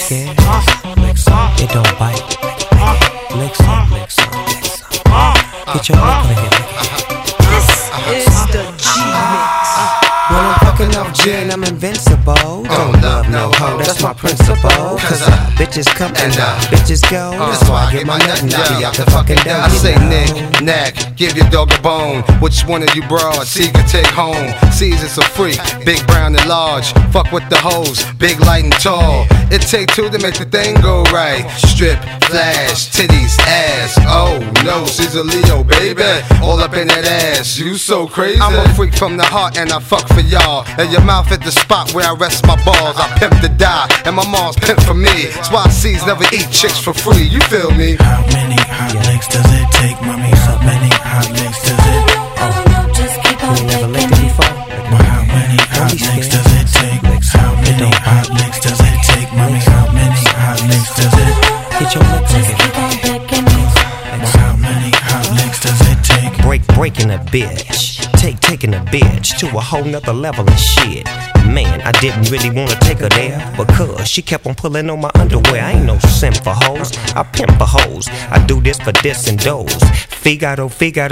scared? Lick some, it don't bite. Lick some, lick some, lick some. Get your lick on here. This is the G-Mix. When I'm fucking off gin, I'm invincible. Don't love no hoe, that's my principle. Cause bitches come and bitches go. That's why I get my nut and I be out the fucking dough. I say Nick, Knack, give your dog a bone. Which one of you broads see can take home? Caesar's a freak, big brown and large. Fuck with the hoes, big, light and tall. It take two to make the thing go right. Strip, flash, titties, ass. Oh no, she's a Leo, baby. All up in that ass, you so crazy. I'm a freak from the heart and I fuck for y'all. And your mouth at the spot where I rest my balls. I pimp to die, and my mom's pimp for me. That's why C's never eat chicks for free, you feel me? How many hot licks does it take, mommy? How many hot licks does it? Just keep on never licked it before? Well, how many hot licks does it take? How many hot licks does it take, mommy? How many hot licks does it? Get your lick on here. Well, how many hot licks does it take? Breaking a bitch. Taking a bitch to a whole nother level of shit. Man, I didn't really wanna take her there, because she kept on pulling on my underwear. I ain't no simp for hoes, I pimp for hoes. I do this for this and those. Figaro,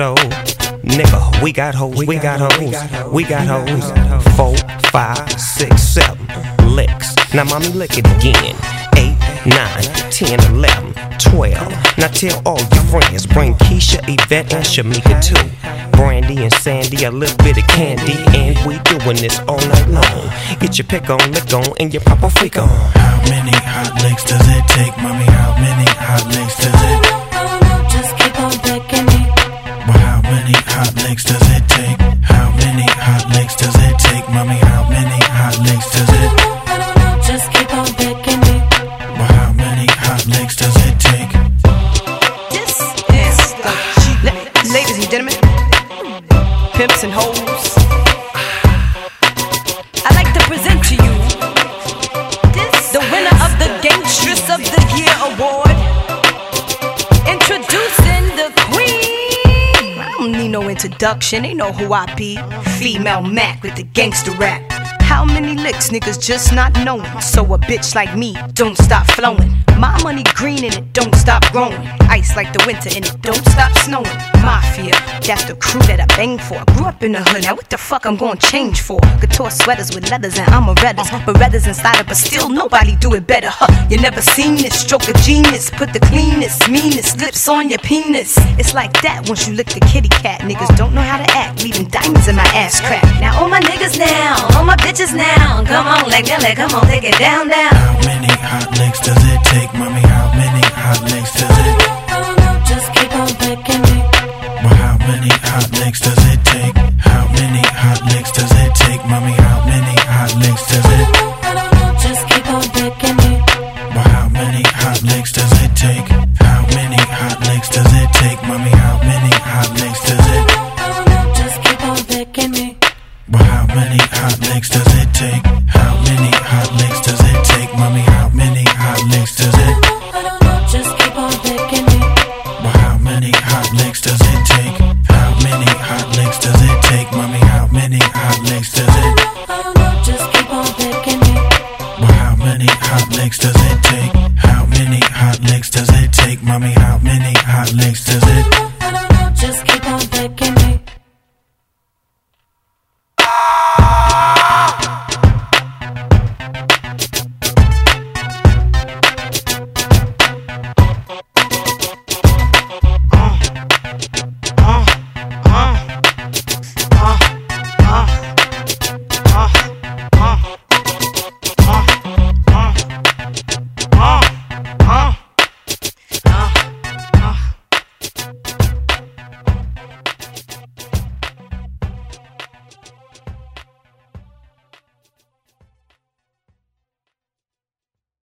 nigga, we got hoes, we got hoes, we got hoes. 4, 5, 6, 7 licks. Now mommy lick it again. 8, 9, 10, 11, 12. Now tell all your friends, bring Keisha, Yvette, and Shamika too. Brandy and Sandy, a little bit of candy, and we doing this all night long. Get your pick on, lick on, and your proper freak on. How many hot licks does it take, mommy? How many hot licks does it? Just keep on begging me. Well, how many hot licks does it take? How many hot licks does it take, mommy? How many hot licks does it? Just keep on begging me. Well, how many hot licks does it take? This is the G-Mix. Ladies and gentlemen, pimps and hoes, I'd like to present to you the winner of the Gangstress of the Year award. Introducing the queen. I don't need no introduction, they know who I be. Female Mac with the gangster rap. How many licks niggas just not knowing? So a bitch like me don't stop flowing. My money green and it don't stop growing. Ice like the winter and it don't stop snowing. Mafia, that's the crew that I bang for. Grew up in the hood, now what the fuck I'm gonna change for? Couture sweaters with leathers and amarettas. Berettas inside it, but still nobody do it better. You never seen this, stroke of genius. Put the cleanest, meanest lips on your penis. It's like that once you lick the kitty cat. Niggas don't know how to act, leaving diamonds in my ass crack. Now all my niggas now, all my bitches now. Come on, leg, come on, take it down, down. How many hot licks does it take, mommy? How many hot licks does it? Just keep on begging me. Well, how many hot licks does it take? How many hot licks does it take, mommy? How many hot licks does it? Just keep on begging me. Well, how many hot licks does it take? How many hot licks does it take, mommy? How many hot licks does it? Just keep on begging me. Well, how many hot licks does it take? How many hot licks does it take, mommy? How many hot licks does it? Just keep on begging me. Well, how many hot licks does it take? How many hot licks does it take, mommy? How many hot licks does it? Just keep on begging me. Well, how many hot licks does it take? How many hot licks does it take, mommy? How many hot licks does it?